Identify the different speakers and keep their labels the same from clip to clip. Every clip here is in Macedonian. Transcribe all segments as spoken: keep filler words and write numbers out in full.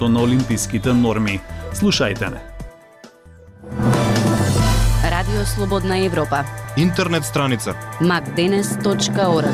Speaker 1: на олимписките норми. Слушајте не.
Speaker 2: Радио Слободна Европа.
Speaker 3: Интернет страница
Speaker 2: макденес точка орг.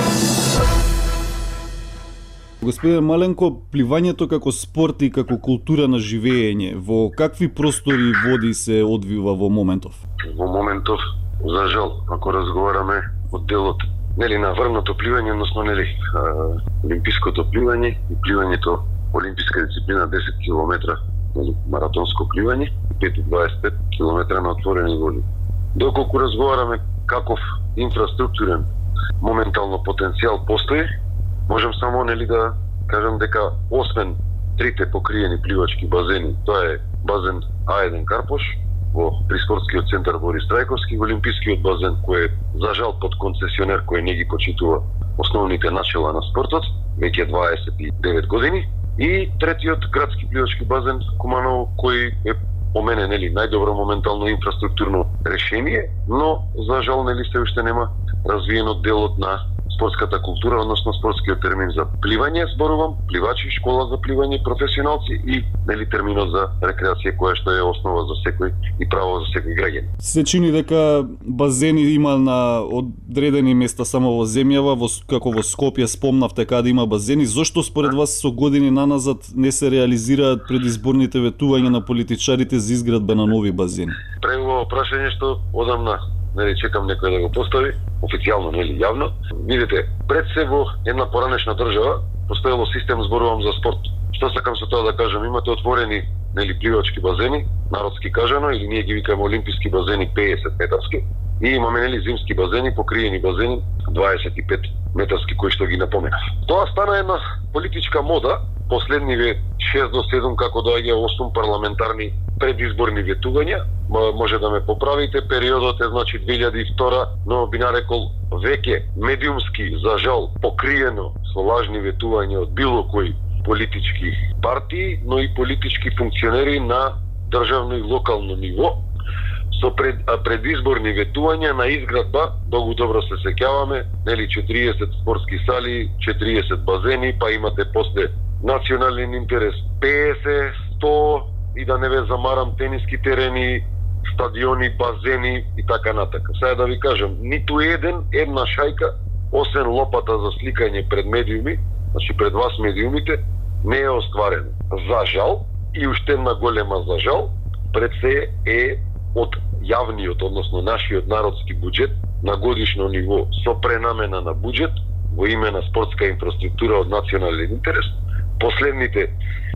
Speaker 1: Господине Маленко, пливањето како спорт и како култура на живење, во какви простори и води се одвива во моментов?
Speaker 4: Во моментов, за жал, ако разговараме од делот нели на врното пливање, односно нели олимпиското пливање и пливањето олимписка дисциплина десет километра, нели маратонско пливање, пет до дваесет и пет километра на отворени води. Доколку разговараме каков инфраструктурен моментално потенцијал постои, можам само нели да кажам дека освен трите покриени пливачки базени, тоа е базен А еден Карпош во при спортскиот центар Борис Трајковски, олимпискиот базен кој е за жал под концесионер кој не ги почитува основните начела на спортот, веќе дваесет и девет години, и третиот градски пливачки базен Куманово кој е по мене нели најдобро моментално инфраструктурно решение, но за жал нели се уште нема развиено делот на спортската култура, односно спортскиот термин за пливање, зборувам, пливачи, школа за пливање, професионалци и нели терминот за рекреација која што е основа за секој и право за секој граѓанин.
Speaker 1: Се чини дека базени има на одредени места само во земјава, во, како во Скопје спомнавте каде има базени. Зошто според вас со години наназад не се реализираат предизборните ветувања на политичарите за изградба на нови базени?
Speaker 4: Прево прашање што одамна нели чекам некој да го постави, официјално нели јавно. Видите, пред се во една поранешна држава постоело систем, зборувам за спорт. Што сакам со тоа да кажам, имате отворени нели пливачки базени, народски кажано, или ние ги викаме олимписки базени педесет метарски, и имаме нели зимски базени, покриени базени дваесет и пет метарски кои што ги напоменав. Тоа стана една политичка мода последниве шест до седум како доаѓа осум парламентарни предизборни ветувања. Може да ме поправите, периодот е значи две илјади и втора, но би нарекол веќе медиумски, за жал, покриено со лажни ветувања од било кој политички партии, но и политички функционери на државно и локално ниво, со пред, предизборни ветувања на изградба, многу добро се сеќаваме, нели четириесет спортски сали, четириесет базени, па имате после национален интерес педесет, сто, и да не ве замарам тениски терени, стадиони, базени и така натака. Сега да ви кажам, ниту еден, една шајка, освен лопата за сликање пред медиуми, значи пред вас медиумите, не е остварено. За жал, и уште една голема за жал, пред се е од јавниот, односно нашиот народски буџет на годишно ниво со пренамена на буџет во име на спортска инфраструктура од национален интерес. Последните